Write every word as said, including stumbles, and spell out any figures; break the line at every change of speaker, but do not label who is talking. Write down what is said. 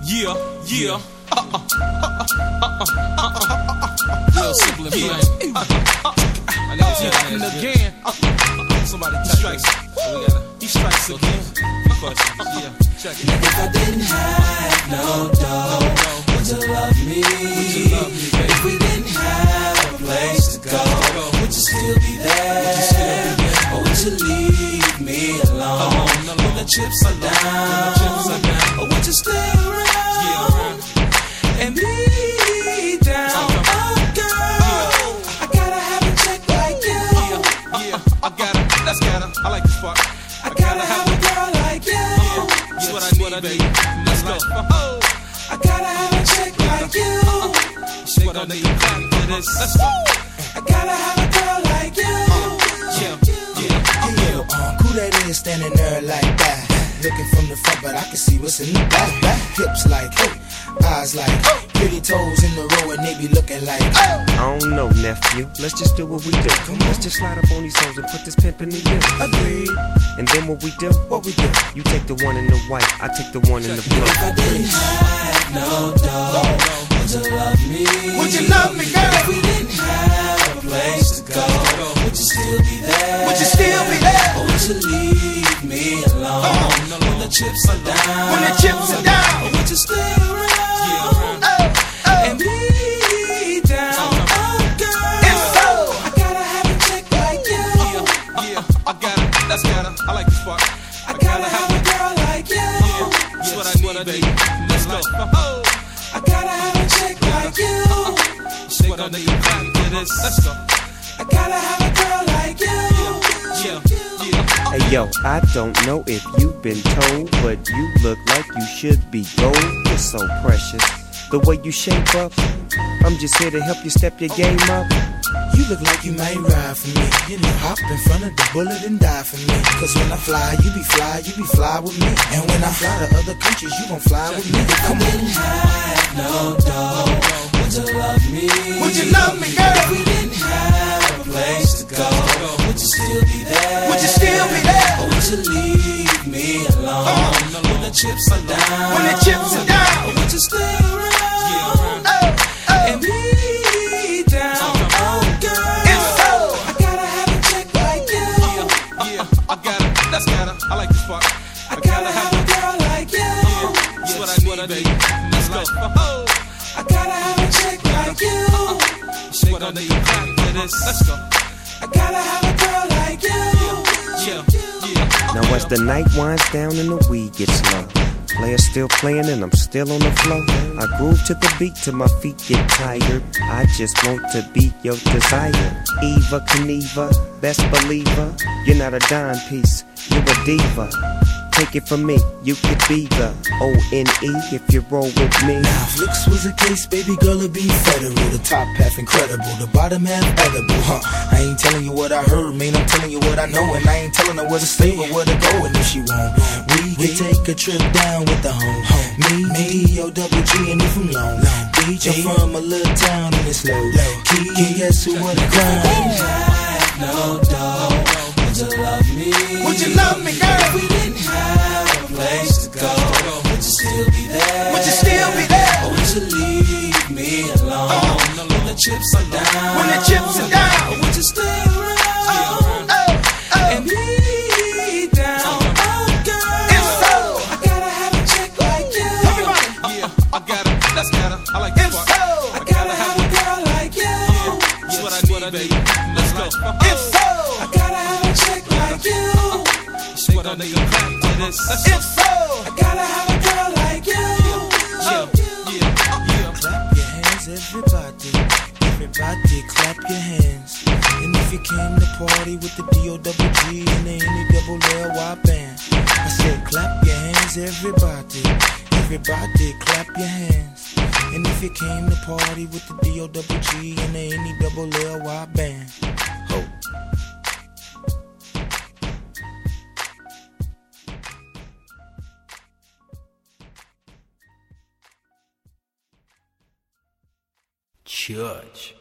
Yeah, yeah. Uh, uh, uh, uh, uh, uh, uh, Real simple and plain. I know it's happening again. Somebody strikes. He strikes again. Yeah, check it.
If I didn't have no dough, would you love me?
Would you love me, baby?
If we didn't have a place to go, would you still be there?
Would you still be there?
Or would you leave me alone? When the chips are down, or would you stay around and be down? Oh, girl, I gotta have a chick like you.
Yeah, yeah, I gotta, that's gotta, I like this part.
I gotta have a girl like you.
That's what I need, baby. Let's go. Oh,
I gotta have a chick like you.
that's what I need. For this. Let's go.
I gotta have a girl like you.
Yeah, yeah.
Hey, yo, um, who that is standing there like that? Looking from the front, but I can see what's in the back. Back hips like, hey, eyes like, pretty toes in the row, and they be looking like,
I don't know, nephew. Let's just do what we do. Let's just slide up on these hoes and put this pimp in the you.
agreed.
And then what we do?
What we do?
You take the one in the white, I take the one in the blue.
If I didn't have no dough, would you love me?
Would you love me, girl?
If we didn't have a place to go, would you still be there?
Would you still be there?
Or would you leave me alone when the chips are down?
When the chips are down.
Or would you stay around and be down? Oh, girl,
If so,
I gotta have a chick like you.
Yeah, I gotta, that's gotta, I like this part.
I gotta have a girl like you.
That's what I need, baby. Let's go. Oh,
I gotta have a chick like you.
that's what I need. For this. Let's go.
I gotta have a girl like you.
Yeah, yeah.
Hey yo, I don't know if you've been told, but you look like you should be gold. You're so precious. The way you shape up, I'm just here to help you step your game up.
you look like you might ride for me. You know, hop in front of the bullet and die for me. Cause when I fly, you be fly, you be fly with me. And when I fly to other countries, you gon' fly with me. Come on.
Didn't have no dough, would you love me?
Would you love me, girl?
If we didn't have a place to go, would you still be there?
Would you still be there?
Or would you leave me alone when the chips are down?
When the chips are down.
Or would you stay around and be down? Oh, girl,
If so,
I gotta have a chick like you.
Yeah, I gotta, that's gotta, I like this part.
I gotta have a girl like you.
That's what I need, baby. Let's go. Oh,
I gotta have a chick like you.
that's what I need. For this. Let's go.
I gotta have a girl like you.
Yeah, yeah.
Now as the night winds down and the weed gets low, players still playing and I'm still on the floor. I groove to the beat till my feet get tired. I just want to be your desire. Eva Knieva, best believer. You're not a dime piece, you're a diva. Take it from me, you could be the O N E if you roll with me.
now if looks was a case, baby girl, it'd be federal. The top half incredible, the bottom half edible, huh? I ain't telling you what I heard, man, I'm telling you what I know. And I ain't telling her where to stay or where to go. And if she won't, we can take a trip down with the home. Me, me, O double G, and you from Long Beach. I'm from a little town and it's low key. And guess who wanna grind?
Have no dough, would you love me?
Would you love me, girl?
If we didn't have a place to go, would you still be there?
Would you still be there?
Or would you leave me alone when the chips are down?
When the chips are down.
Or would you stay around and be down? Oh, girl,
If so,
I gotta have a chick like you.
Yeah, I gotta, that's gotta, I like this
If
part.
so,
I gotta have a girl like you.
That's what I need, baby. Let's go.
if so,
I gotta have a chick like you.
That's what I need. For this. Let's go.
if so.
I gotta have a girl like you.
Yeah, yeah, yeah.
Clap your hands, everybody. Everybody, clap your hands. And if you came to party with the D O double G and the N E double L Y band, I said, clap your hands, everybody. Everybody, clap your hands. And if you came to party with the D O double G and the N E double L Y band, ho.
Church.